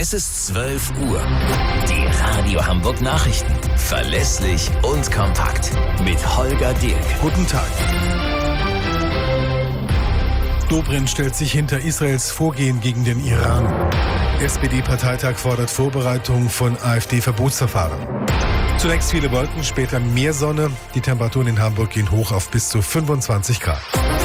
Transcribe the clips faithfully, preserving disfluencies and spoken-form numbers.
Es ist zwölf Uhr. Die Radio Hamburg Nachrichten. Verlässlich und kompakt. Mit Holger Dirk. Guten Tag. Dobrindt stellt sich hinter Israels Vorgehen gegen den Iran. S P D-Parteitag fordert Vorbereitung von AfD-Verbotsverfahren. Zunächst viele Wolken, später mehr Sonne. Die Temperaturen in Hamburg gehen hoch auf bis zu fünfundzwanzig Grad.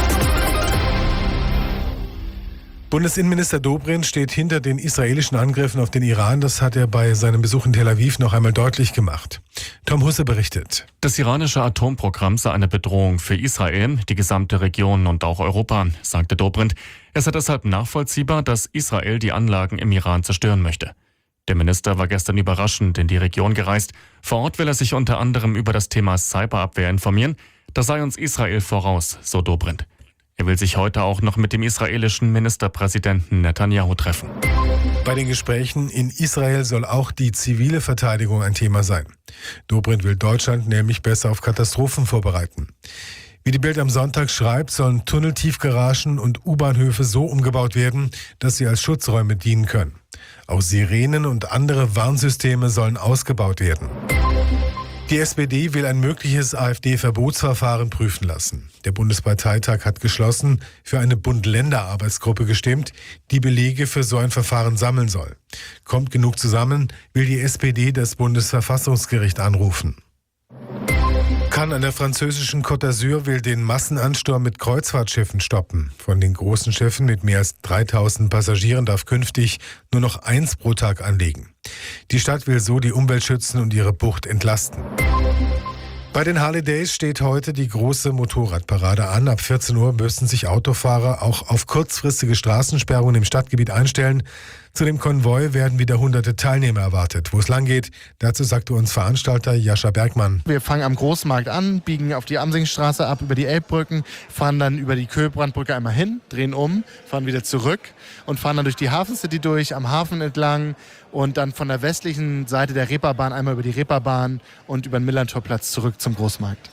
Bundesinnenminister Dobrindt steht hinter den israelischen Angriffen auf den Iran. Das hat er bei seinem Besuch in Tel Aviv noch einmal deutlich gemacht. Tom Husse berichtet. Das iranische Atomprogramm sei eine Bedrohung für Israel, die gesamte Region und auch Europa, sagte Dobrindt. Es sei deshalb nachvollziehbar, dass Israel die Anlagen im Iran zerstören möchte. Der Minister war gestern überraschend in die Region gereist. Vor Ort will er sich unter anderem über das Thema Cyberabwehr informieren. Da sei uns Israel voraus, so Dobrindt. Er will sich heute auch noch mit dem israelischen Ministerpräsidenten Netanyahu treffen. Bei den Gesprächen in Israel soll auch die zivile Verteidigung ein Thema sein. Dobrindt will Deutschland nämlich besser auf Katastrophen vorbereiten. Wie die Bild am Sonntag schreibt, sollen Tunneltiefgaragen und U-Bahnhöfe so umgebaut werden, dass sie als Schutzräume dienen können. Auch Sirenen und andere Warnsysteme sollen ausgebaut werden. Die S P D will ein mögliches AfD-Verbotsverfahren prüfen lassen. Der Bundesparteitag hat geschlossen für eine Bund-Länder-Arbeitsgruppe gestimmt, die Belege für so ein Verfahren sammeln soll. Kommt genug zusammen, will die S P D das Bundesverfassungsgericht anrufen. Cannes an der französischen Côte d'Azur will den Massenansturm mit Kreuzfahrtschiffen stoppen. Von den großen Schiffen mit mehr als dreitausend Passagieren darf künftig nur noch eins pro Tag anlegen. Die Stadt will so die Umwelt schützen und ihre Bucht entlasten. Bei den Harley Days steht heute die große Motorradparade an. Ab vierzehn Uhr müssen sich Autofahrer auch auf kurzfristige Straßensperrungen im Stadtgebiet einstellen. Zu dem Konvoi werden wieder hunderte Teilnehmer erwartet. Wo es lang geht, dazu sagte uns Veranstalter Jascha Bergmann. Wir fangen am Großmarkt an, biegen auf die Amsingstraße ab, über die Elbbrücken, fahren dann über die Köhlbrandbrücke einmal hin, drehen um, fahren wieder zurück und fahren dann durch die Hafencity durch, am Hafen entlang und dann von der westlichen Seite der Reeperbahn einmal über die Reeperbahn und über den Millantorplatz zurück zum Großmarkt.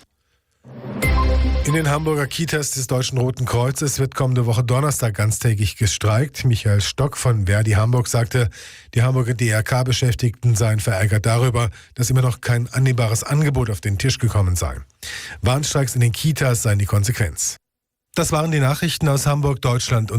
In den Hamburger Kitas des Deutschen Roten Kreuzes wird kommende Woche Donnerstag ganztägig gestreikt. Michael Stock von Verdi Hamburg sagte, die Hamburger D R K-Beschäftigten seien verärgert darüber, dass immer noch kein annehmbares Angebot auf den Tisch gekommen sei. Warnstreiks in den Kitas seien die Konsequenz. Das waren die Nachrichten aus Hamburg, Deutschland und